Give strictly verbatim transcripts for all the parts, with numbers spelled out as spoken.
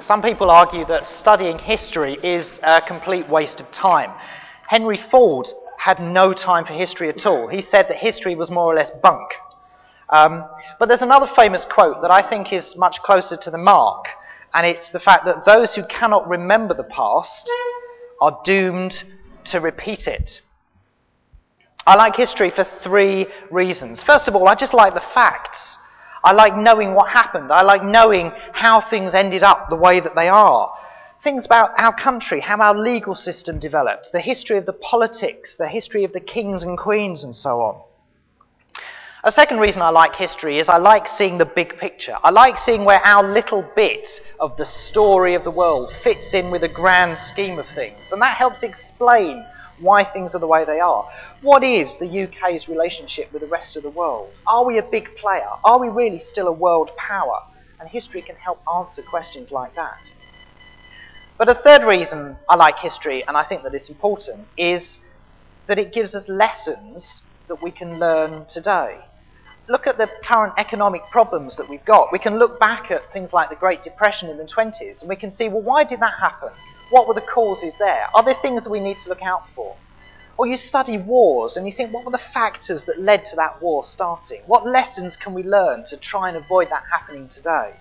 Some people argue that studying history is a complete waste of time. Henry Ford had no time for history at all. He said that history was more or less bunk. Um, but there's another famous quote that I think is much closer to the mark, and it's the fact that those who cannot remember the past are doomed to repeat it. I like history for three reasons. First of all, I just like the facts. I like knowing what happened. I like knowing how things ended up the way that they are. Things about our country, how our legal system developed, the history of the politics, the history of the kings and queens and so on. A second reason I like history is I like seeing the big picture. I like seeing where our little bit of the story of the world fits in with the grand scheme of things. And that helps explain why things are the way they are. What is the U K's relationship with the rest of the world? Are we a big player? Are we really still a world power? And history can help answer questions like that. But a third reason I like history, and I think that it's important, is that it gives us lessons that we can learn today. Look at the current economic problems that we've got. We can look back at things like the Great Depression in the twenties, and we can see, well, why did that happen? What were the causes there? Are there things that we need to look out for? Or you study wars and you think, what were the factors that led to that war starting? What lessons can we learn to try and avoid that happening today?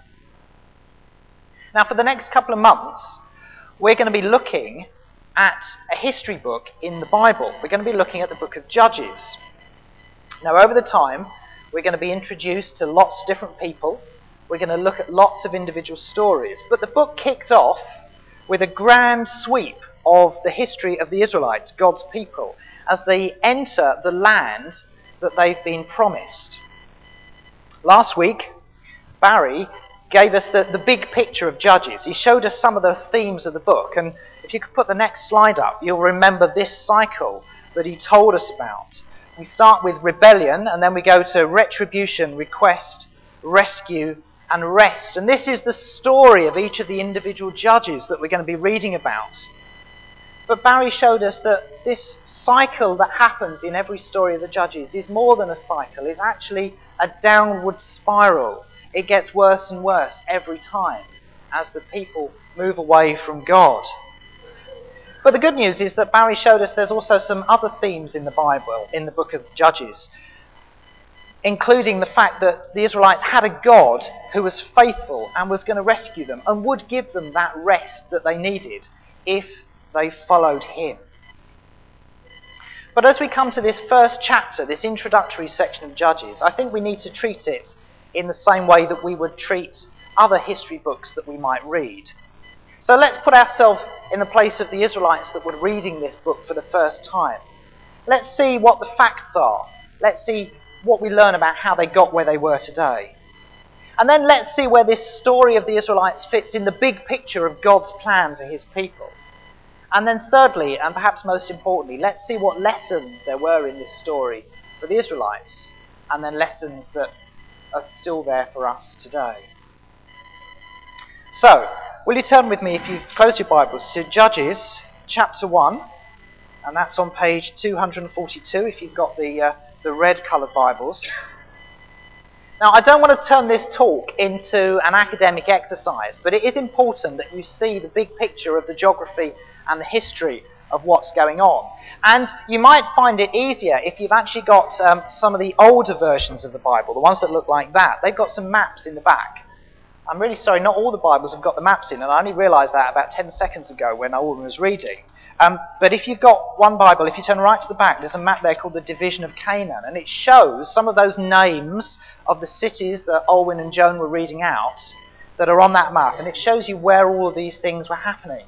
Now, for the next couple of months, we're going to be looking at a history book in the Bible. We're going to be looking at the book of Judges. Now, over the time, we're going to be introduced to lots of different people. We're going to look at lots of individual stories. But the book kicks off with a grand sweep of the history of the Israelites, God's people, as they enter the land that they've been promised. Last week, Barry gave us the, the big picture of Judges. He showed us some of the themes of the book, and if you could put the next slide up, you'll remember this cycle that he told us about. We start with rebellion, and then we go to retribution, request, rescue, and rest. And this is the story of each of the individual judges that we're going to be reading about. But Barry showed us that this cycle that happens in every story of the judges is more than a cycle. It's actually a downward spiral. It gets worse and worse every time as the people move away from God. But the good news is that Barry showed us there's also some other themes in the Bible, in the book of Judges, including the fact that the Israelites had a God who was faithful and was going to rescue them and would give them that rest that they needed if they followed him. But as we come to this first chapter, this introductory section of Judges, I think we need to treat it in the same way that we would treat other history books that we might read. So let's put ourselves in the place of the Israelites that were reading this book for the first time. Let's see what the facts are. Let's see what we learn about how they got where they were today. And then let's see where this story of the Israelites fits in the big picture of God's plan for his people. And then thirdly, and perhaps most importantly, let's see what lessons there were in this story for the Israelites, and then lessons that are still there for us today. So, will you turn with me, if you've closed your Bibles, to Judges chapter one, and that's on page two hundred forty-two if you've got the uh, the red coloured Bibles. Now, I don't want to turn this talk into an academic exercise, but it is important that you see the big picture of the geography and the history of what's going on. And you might find it easier if you've actually got um, some of the older versions of the Bible, the ones that look like that. They've got some maps in the back. I'm really sorry, not all the Bibles have got the maps in, and I only realised that about ten seconds ago when Owen was reading. Um, but if you've got one Bible, if you turn right to the back, there's a map there called the Division of Canaan, and it shows some of those names of the cities that Olwyn and Joan were reading out that are on that map, and it shows you where all of these things were happening.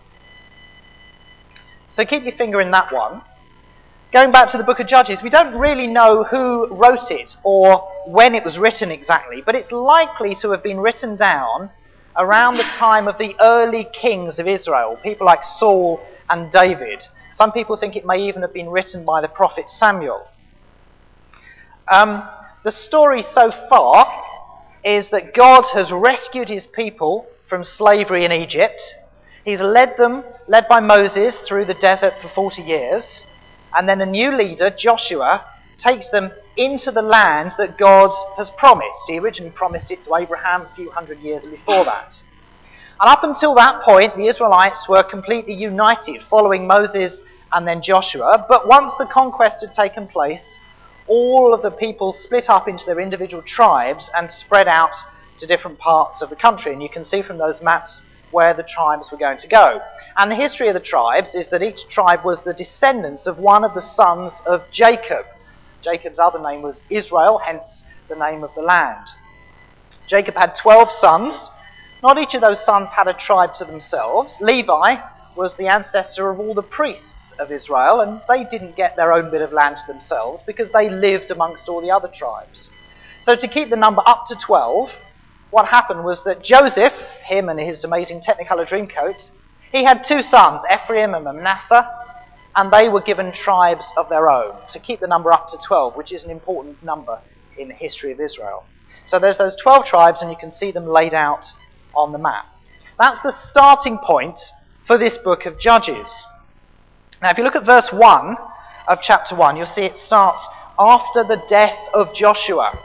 So keep your finger in that one. Going back to the book of Judges, we don't really know who wrote it or when it was written exactly, but it's likely to have been written down around the time of the early kings of Israel, people like Saul and David. Some people think it may even have been written by the prophet Samuel. Um, the story so far is that God has rescued his people from slavery in Egypt. He's led them, led by Moses, through the desert for forty years. And then a new leader, Joshua, takes them into the land that God has promised. He originally promised it to Abraham a few hundred years before that. And up until that point, the Israelites were completely united, following Moses and then Joshua. But once the conquest had taken place, all of the people split up into their individual tribes and spread out to different parts of the country. And you can see from those maps where the tribes were going to go. And the history of the tribes is that each tribe was the descendants of one of the sons of Jacob. Jacob's other name was Israel, hence the name of the land. Jacob had twelve sons. Not each of those sons had a tribe to themselves. Levi was the ancestor of all the priests of Israel, and they didn't get their own bit of land to themselves because they lived amongst all the other tribes. So to keep the number up to twelve, what happened was that Joseph, him and his amazing Technicolor Dreamcoat, he had two sons, Ephraim and Manasseh, and they were given tribes of their own to keep the number up to twelve, which is an important number in the history of Israel. So there's those twelve tribes, and you can see them laid out on the map. That's the starting point for this book of Judges. Now, if you look at verse one of chapter one, you'll see it starts after the death of Joshua.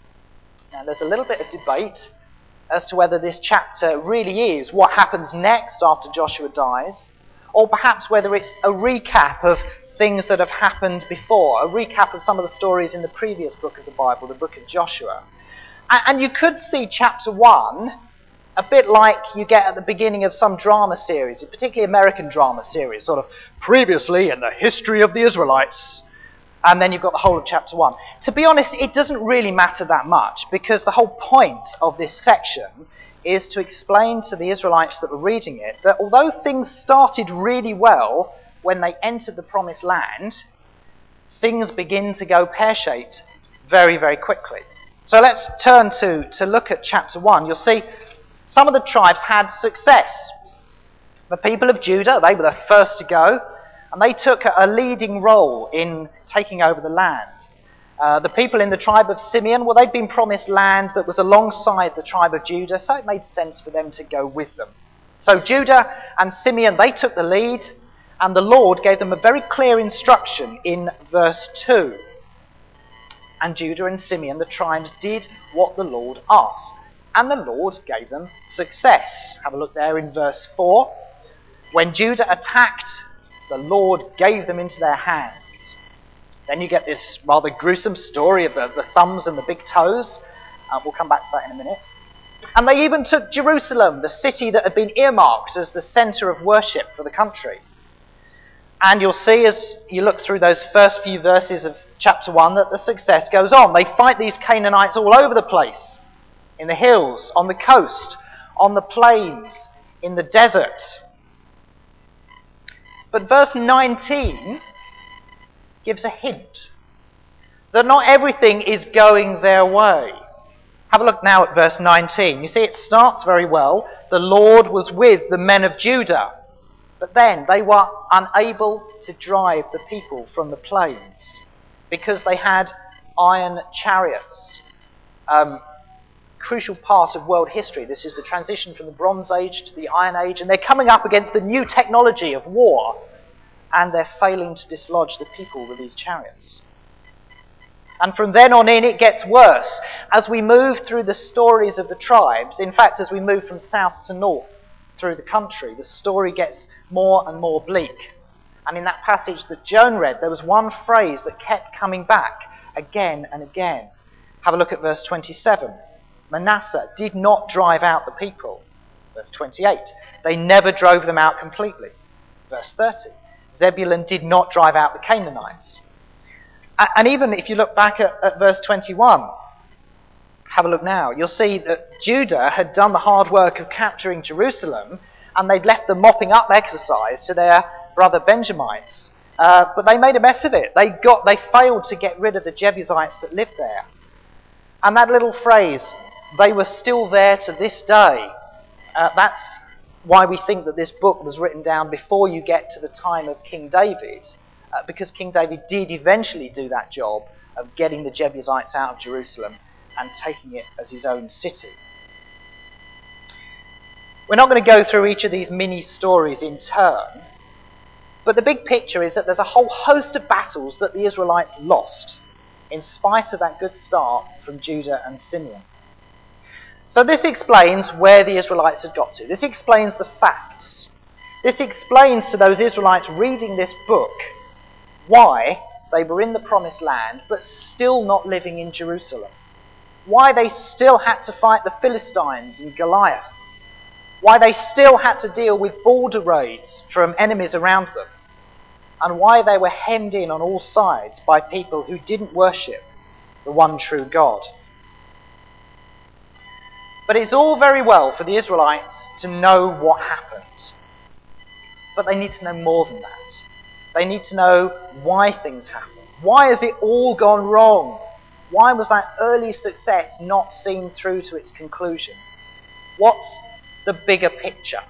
Now, there's a little bit of debate as to whether this chapter really is what happens next after Joshua dies, or perhaps whether it's a recap of things that have happened before, a recap of some of the stories in the previous book of the Bible, the book of Joshua. And you could see chapter one a bit like you get at the beginning of some drama series, particularly American drama series, sort of previously in the history of the Israelites, and then you've got the whole of chapter one. To be honest, it doesn't really matter that much, because the whole point of this section is to explain to the Israelites that were reading it that although things started really well when they entered the promised land, things begin to go pear-shaped very, very quickly. So let's turn to, to look at chapter one. You'll see some of the tribes had success. The people of Judah, they were the first to go, and they took a leading role in taking over the land. Uh, the people in the tribe of Simeon, well, they'd been promised land that was alongside the tribe of Judah, so it made sense for them to go with them. So Judah and Simeon, they took the lead, and the Lord gave them a very clear instruction in verse two. And Judah and Simeon, the tribes, did what the Lord asked. And the Lord gave them success. Have a look there in verse four. When Judah attacked, the Lord gave them into their hands. Then you get this rather gruesome story of the, the thumbs and the big toes. Uh, we'll come back to that in a minute. And they even took Jerusalem, the city that had been earmarked as the centre of worship for the country. And you'll see as you look through those first few verses of chapter one that the success goes on. They fight these Canaanites all over the place. In the hills, on the coast, on the plains, in the desert. But verse nineteen gives a hint that not everything is going their way. Have a look now at verse nineteen. You see it starts very well. The Lord was with the men of Judah. But then they were unable to drive the people from the plains because they had iron chariots. Um, crucial part of world history. This is the transition from the Bronze Age to the Iron Age, and they're coming up against the new technology of war, and they're failing to dislodge the people with these chariots. And from then on in, it gets worse. As we move through the stories of the tribes, in fact, as we move from south to north through the country, the story gets more and more bleak. And in that passage that Joan read, there was one phrase that kept coming back again and again. Have a look at verse twenty-seven. Manasseh did not drive out the people. Verse twenty-eight. They never drove them out completely. Verse thirty. Zebulun did not drive out the Canaanites. And even if you look back at, at verse twenty-one, have a look now, you'll see that Judah had done the hard work of capturing Jerusalem, and they'd left the mopping up exercise to their brother Benjamites. Uh, but they made a mess of it. They got, they failed to get rid of the Jebusites that lived there. And that little phrase, they were still there to this day, uh, that's why we think that this book was written down before you get to the time of King David, uh, because King David did eventually do that job of getting the Jebusites out of Jerusalem and taking it as his own city. We're not going to go through each of these mini stories in turn, but the big picture is that there's a whole host of battles that the Israelites lost, in spite of that good start from Judah and Simeon. So this explains where the Israelites had got to. This explains the facts. This explains to those Israelites reading this book why they were in the promised land but still not living in Jerusalem. Why they still had to fight the Philistines and Goliath. Why they still had to deal with border raids from enemies around them. And why they were hemmed in on all sides by people who didn't worship the one true God. But it's all very well for the Israelites to know what happened. But they need to know more than that. They need to know why things happened. Why has it all gone wrong? Why was that early success not seen through to its conclusion? What's the bigger picture?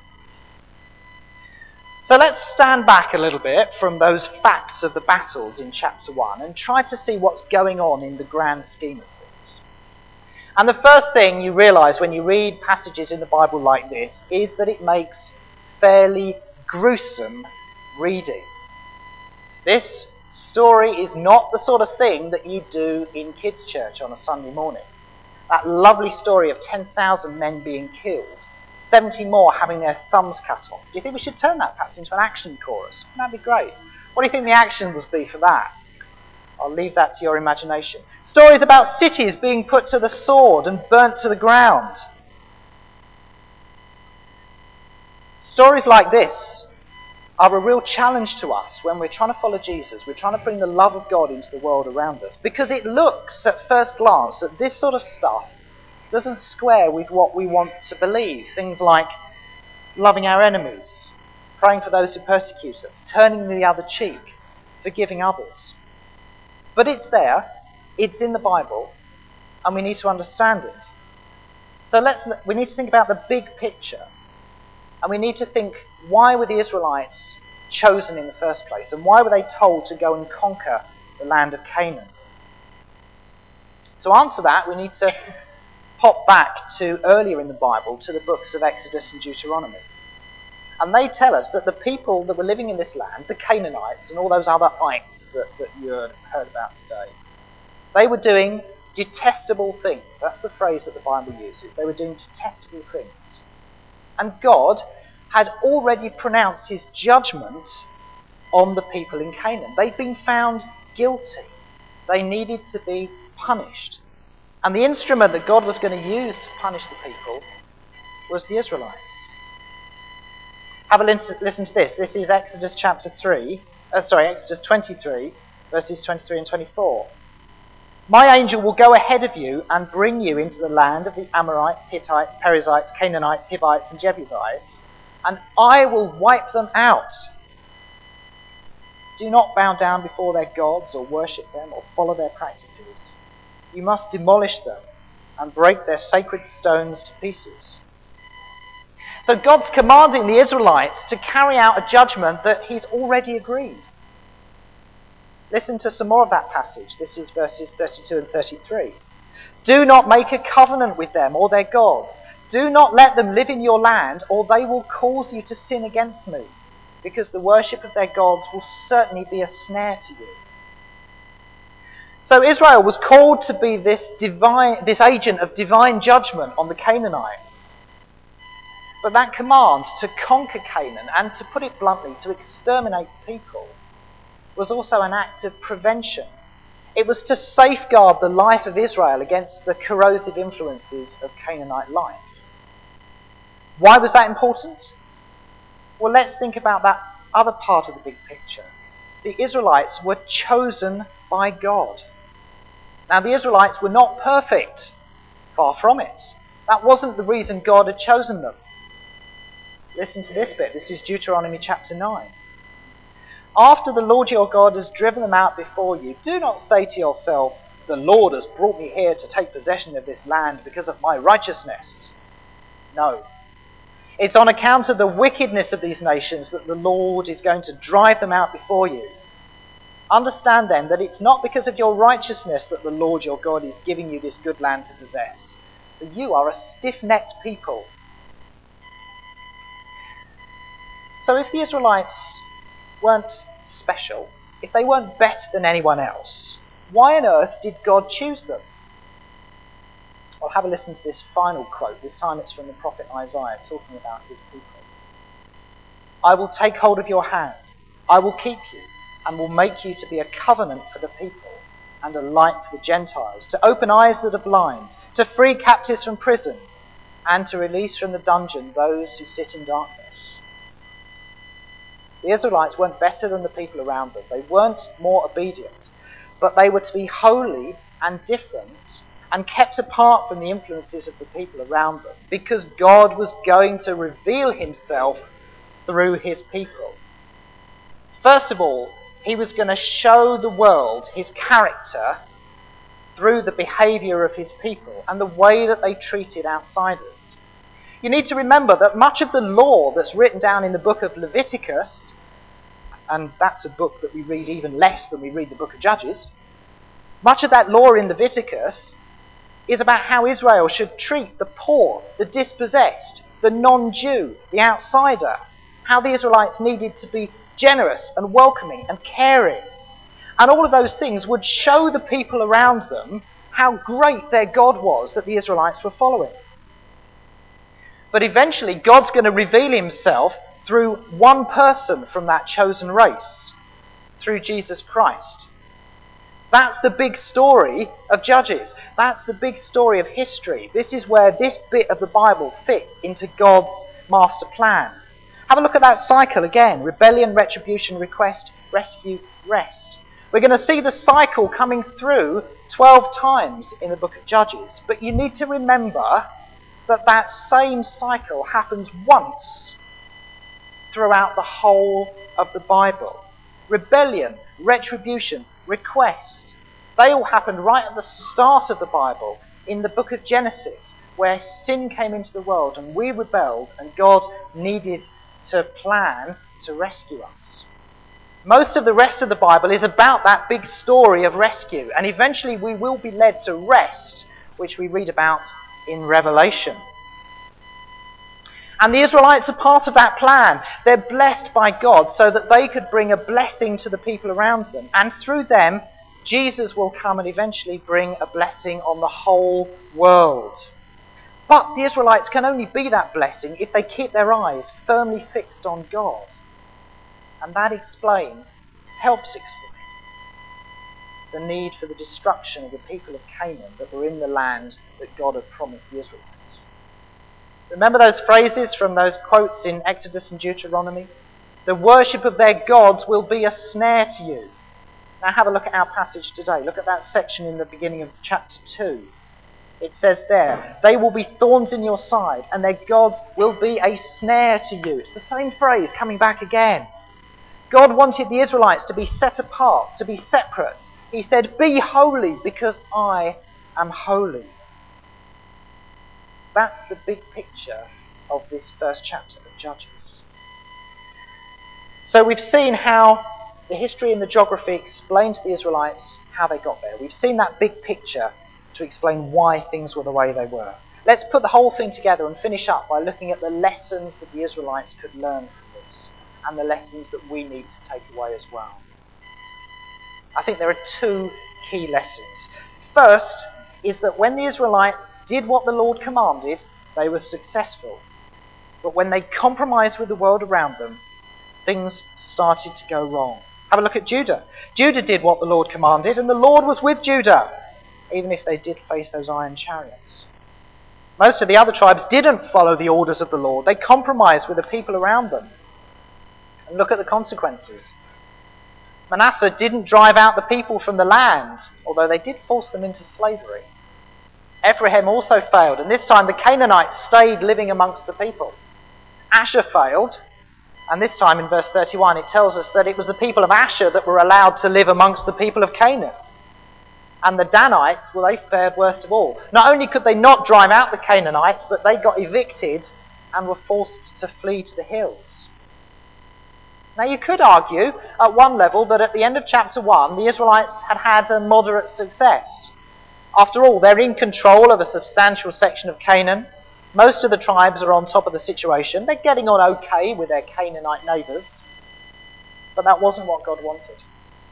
So let's stand back a little bit from those facts of the battles in chapter one and try to see what's going on in the grand scheme of things. And the first thing you realise when you read passages in the Bible like this is that it makes fairly gruesome reading. This story is not the sort of thing that you do in kids' church on a Sunday morning. That lovely story of ten thousand men being killed, seventy more having their thumbs cut off. Do you think we should turn that perhaps into an action chorus? That'd be great. What do you think the action would be for that? I'll leave that to your imagination. Stories about cities being put to the sword and burnt to the ground. Stories like this are a real challenge to us when we're trying to follow Jesus. We're trying to bring the love of God into the world around us. Because it looks at first glance that this sort of stuff doesn't square with what we want to believe. Things like loving our enemies, praying for those who persecute us, turning the other cheek, forgiving others. But it's there, it's in the Bible, and we need to understand it. So let's we need to think about the big picture. And we need to think, why were the Israelites chosen in the first place? And why were they told to go and conquer the land of Canaan? To answer that, we need to pop back to earlier in the Bible, to the books of Exodus and Deuteronomy. And they tell us that the people that were living in this land, the Canaanites and all those other ites that, that you heard about today, they were doing detestable things. That's the phrase that the Bible uses. They were doing detestable things. And God had already pronounced his judgment on the people in Canaan. They'd been found guilty. They needed to be punished. And the instrument that God was going to use to punish the people was the Israelites. Have a listen to this. This is Exodus chapter three. Uh, sorry, Exodus twenty-three, verses twenty-three and twenty-four. My angel will go ahead of you and bring you into the land of the Amorites, Hittites, Perizzites, Canaanites, Hivites, and Jebusites, and I will wipe them out. Do not bow down before their gods or worship them or follow their practices. You must demolish them and break their sacred stones to pieces. So God's commanding the Israelites to carry out a judgment that he's already agreed. Listen to some more of that passage. This is verses thirty-two and thirty-three. Do not make a covenant with them or their gods. Do not let them live in your land, or they will cause you to sin against me, because the worship of their gods will certainly be a snare to you. So Israel was called to be this divine, this agent of divine judgment on the Canaanites. But that command to conquer Canaan, and to put it bluntly, to exterminate people, was also an act of prevention. It was to safeguard the life of Israel against the corrosive influences of Canaanite life. Why was that important? Well, let's think about that other part of the big picture. The Israelites were chosen by God. Now, the Israelites were not perfect. Far from it. That wasn't the reason God had chosen them. Listen to this bit. This is Deuteronomy chapter nine. After the Lord your God has driven them out before you, do not say to yourself, the Lord has brought me here to take possession of this land because of my righteousness. No. It's on account of the wickedness of these nations that the Lord is going to drive them out before you. Understand then that it's not because of your righteousness that the Lord your God is giving you this good land to possess. For you are a stiff-necked people. So if the Israelites weren't special, if they weren't better than anyone else, why on earth did God choose them? Well, have a listen to this final quote. This time it's from the prophet Isaiah, talking about his people. I will take hold of your hand. I will keep you, and will make you to be a covenant for the people, and a light for the Gentiles, to open eyes that are blind, to free captives from prison, and to release from the dungeon those who sit in darkness. The Israelites weren't better than the people around them. They weren't more obedient, but they were to be holy and different and kept apart from the influences of the people around them, because God was going to reveal himself through his people. First of all, he was going to show the world his character through the behaviour of his people and the way that they treated outsiders. You need to remember that much of the law that's written down in the book of Leviticus, and that's a book that we read even less than we read the book of Judges, much of that law in Leviticus is about how Israel should treat the poor, the dispossessed, the non-Jew, the outsider, how the Israelites needed to be generous and welcoming and caring. And all of those things would show the people around them how great their God was that the Israelites were following. But eventually God's going to reveal himself through one person from that chosen race, through Jesus Christ. That's the big story of Judges. That's the big story of history. This is where this bit of the Bible fits into God's master plan. Have a look at that cycle again. Rebellion, retribution, request, rescue, rest. We're going to see the cycle coming through twelve times in the book of Judges. But you need to remember that that same cycle happens once throughout the whole of the Bible. Rebellion, retribution, request. They all happened right at the start of the Bible in the book of Genesis, where sin came into the world and we rebelled and God needed to plan to rescue us. Most of the rest of the Bible is about that big story of rescue, and eventually we will be led to rest, which we read about in Revelation. And the Israelites are part of that plan. They're blessed by God so that they could bring a blessing to the people around them, and through them Jesus will come and eventually bring a blessing on the whole world. But the Israelites can only be that blessing if they keep their eyes firmly fixed on God. And that explains, helps explain, the need for the destruction of the people of Canaan that were in the land that God had promised the Israelites. Remember those phrases from those quotes in Exodus and Deuteronomy? The worship of their gods will be a snare to you. Now have a look at our passage today. Look at that section in the beginning of chapter two. It says there, they will be thorns in your side, and their gods will be a snare to you. It's the same phrase coming back again. God wanted the Israelites to be set apart, to be separate. He said, be holy because I am holy. That's the big picture of this first chapter of Judges. So we've seen how the history and the geography explain to the Israelites how they got there. We've seen that big picture to explain why things were the way they were. Let's put the whole thing together and finish up by looking at the lessons that the Israelites could learn from this, and the lessons that we need to take away as well. I think there are two key lessons. First is that when the Israelites did what the Lord commanded, they were successful. But when they compromised with the world around them, things started to go wrong. Have a look at Judah. Judah did what the Lord commanded, and the Lord was with Judah, even if they did face those iron chariots. Most of the other tribes didn't follow the orders of the Lord. They compromised with the people around them. And look at the consequences. Manasseh didn't drive out the people from the land, although they did force them into slavery. Ephraim also failed, and this time the Canaanites stayed living amongst the people. Asher failed, and this time in verse thirty-one it tells us that it was the people of Asher that were allowed to live amongst the people of Canaan. And the Danites, well, they fared worst of all. Not only could they not drive out the Canaanites, but they got evicted and were forced to flee to the hills. Now you could argue at one level that at the end of chapter one the Israelites had had a moderate success. After all, they're in control of a substantial section of Canaan. Most of the tribes are on top of the situation. They're getting on okay with their Canaanite neighbours. But that wasn't what God wanted.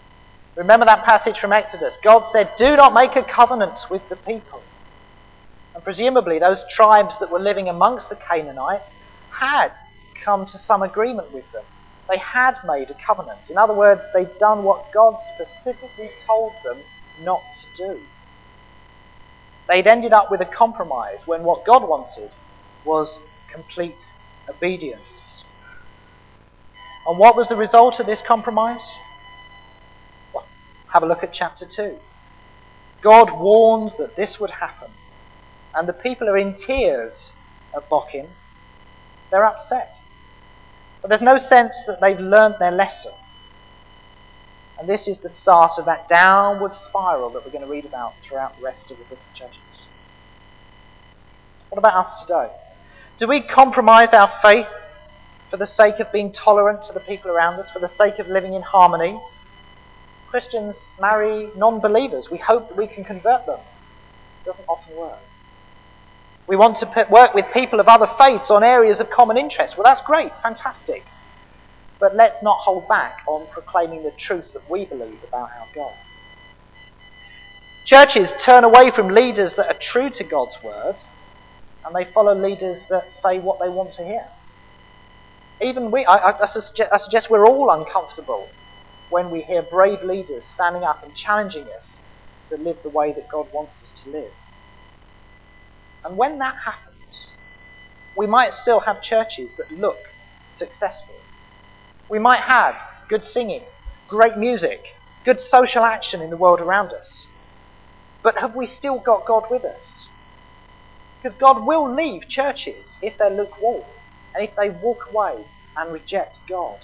Remember that passage from Exodus. God said, do not make a covenant with the people. And presumably those tribes that were living amongst the Canaanites had come to some agreement with them. They had made a covenant. In other words, they'd done what God specifically told them not to do. They'd ended up with a compromise when what God wanted was complete obedience. And what was the result of this compromise? Well, have a look at chapter two. God warned that this would happen, and the people are in tears at Bochim. They're upset. But there's no sense that they've learnt their lesson. And this is the start of that downward spiral that we're going to read about throughout the rest of the book of Judges. What about us today? Do we compromise our faith for the sake of being tolerant to the people around us, for the sake of living in harmony? Christians marry non-believers. We hope that we can convert them. It doesn't often work. We want to put, work with people of other faiths on areas of common interest. Well, that's great, fantastic. But let's not hold back on proclaiming the truth that we believe about our God. Churches turn away from leaders that are true to God's word, and they follow leaders that say what they want to hear. Even we, I, I, I, suggest, I suggest we're all uncomfortable when we hear brave leaders standing up and challenging us to live the way that God wants us to live. And when that happens, we might still have churches that look successful. We might have good singing, great music, good social action in the world around us. But have we still got God with us? Because God will leave churches if they're lukewarm and if they walk away and reject God.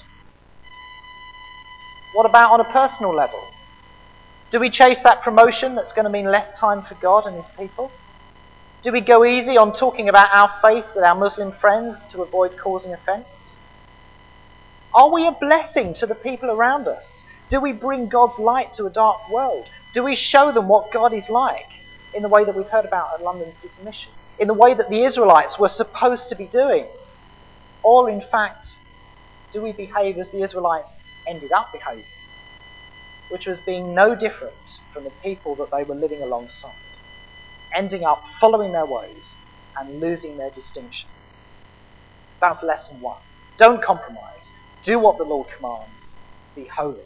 What about on a personal level? Do we chase that promotion that's going to mean less time for God and his people? Do we go easy on talking about our faith with our Muslim friends to avoid causing offence? Are we a blessing to the people around us? Do we bring God's light to a dark world? Do we show them what God is like in the way that we've heard about at London City Mission? In the way that the Israelites were supposed to be doing? Or in fact, do we behave as the Israelites ended up behaving? Which was being no different from the people that they were living alongside, ending up following their ways and losing their distinction. That's lesson one. Don't compromise. Do what the Lord commands. Be holy.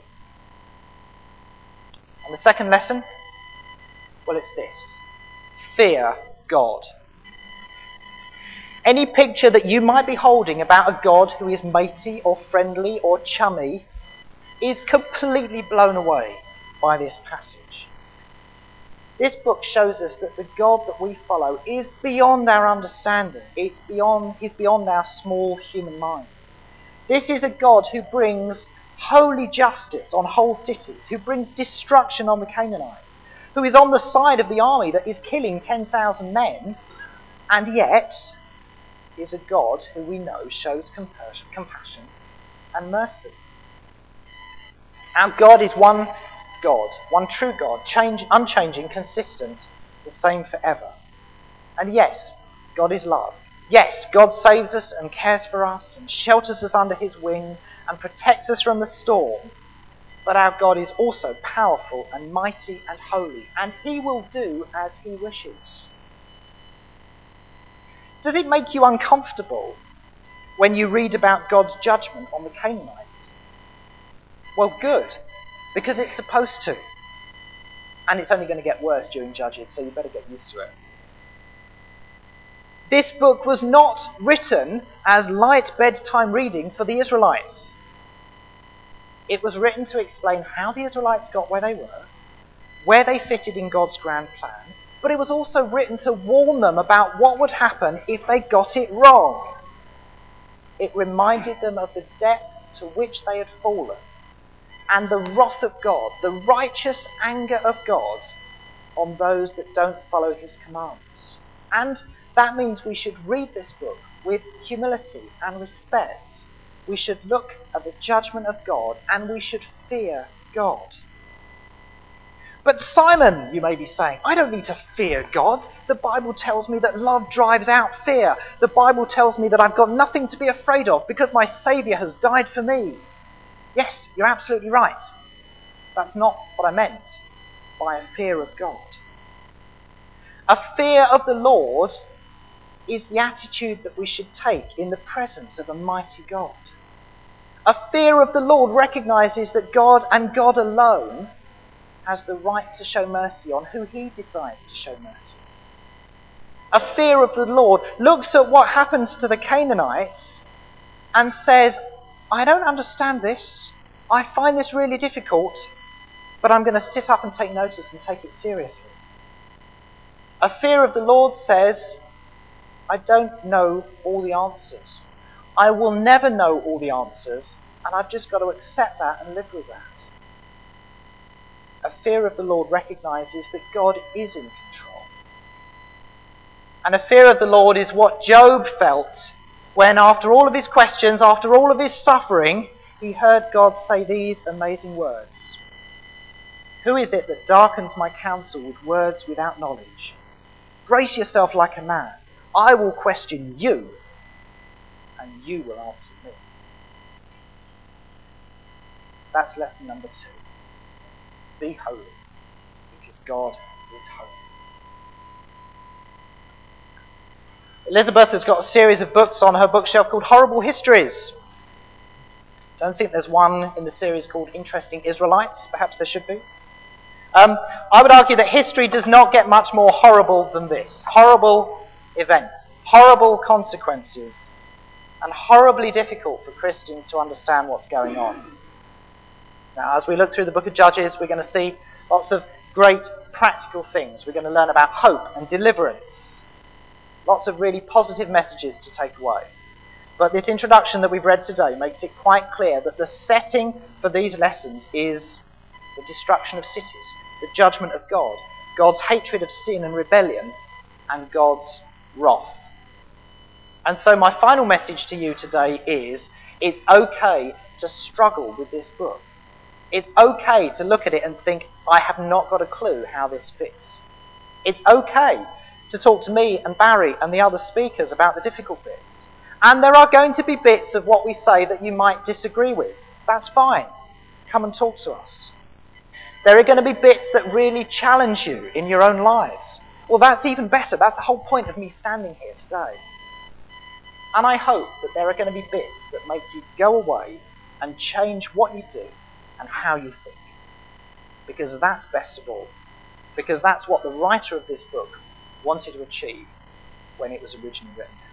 And the second lesson? Well, it's this. Fear God. Any picture that you might be holding about a God who is matey or friendly or chummy is completely blown away by this passage. This book shows us that the God that we follow is beyond our understanding. It's beyond, he's beyond our small human minds. This is a God who brings holy justice on whole cities, who brings destruction on the Canaanites, who is on the side of the army that is killing ten thousand men, and yet is a God who we know shows compassion and mercy. Our God is one God, one true God, change, unchanging, consistent, the same forever. And yes, God is love. Yes, God saves us and cares for us and shelters us under his wing and protects us from the storm. But our God is also powerful and mighty and holy, and he will do as he wishes. Does it make you uncomfortable when you read about God's judgment on the Canaanites? Well, good, because it's supposed to. And it's only going to get worse during Judges, so you better get used to it. This book was not written as light bedtime reading for the Israelites. It was written to explain how the Israelites got where they were, where they fitted in God's grand plan, but it was also written to warn them about what would happen if they got it wrong. It reminded them of the depths to which they had fallen, and the wrath of God, the righteous anger of God on those that don't follow his commands. And that means we should read this book with humility and respect. We should look at the judgment of God, and we should fear God. But Simon, you may be saying, I don't need to fear God. The Bible tells me that love drives out fear. The Bible tells me that I've got nothing to be afraid of because my Saviour has died for me. Yes, you're absolutely right. That's not what I meant by a fear of God. A fear of the Lord is the attitude that we should take in the presence of a mighty God. A fear of the Lord recognizes that God and God alone has the right to show mercy on who he decides to show mercy. A fear of the Lord looks at what happens to the Canaanites and says, I don't understand this. I find this really difficult, but I'm going to sit up and take notice and take it seriously. A fear of the Lord says, I don't know all the answers. I will never know all the answers, and I've just got to accept that and live with that. A fear of the Lord recognizes that God is in control. And a fear of the Lord is what Job felt when, after all of his questions, after all of his suffering, he heard God say these amazing words. Who is it that darkens my counsel with words without knowledge? Brace yourself like a man. I will question you, and you will answer me. That's lesson number two. Be holy, because God is holy. Elizabeth has got a series of books on her bookshelf called Horrible Histories. Don't think there's one in the series called Interesting Israelites. Perhaps there should be. Um, I would argue that history does not get much more horrible than this. Horrible events, horrible consequences, and horribly difficult for Christians to understand what's going on. Now, as we look through the book of Judges, we're going to see lots of great practical things. We're going to learn about hope and deliverance. Lots of really positive messages to take away. But this introduction that we've read today makes it quite clear that the setting for these lessons is the destruction of cities, the judgment of God, God's hatred of sin and rebellion, and God's wrath. And so my final message to you today is, it's okay to struggle with this book. It's okay to look at it and think, I have not got a clue how this fits. It's okay to talk to me and Barry and the other speakers about the difficult bits. And there are going to be bits of what we say that you might disagree with. That's fine. Come and talk to us. There are going to be bits that really challenge you in your own lives. Well, that's even better. That's the whole point of me standing here today. And I hope that there are going to be bits that make you go away and change what you do and how you think. Because that's best of all. Because that's what the writer of this book wanted to achieve when it was originally written.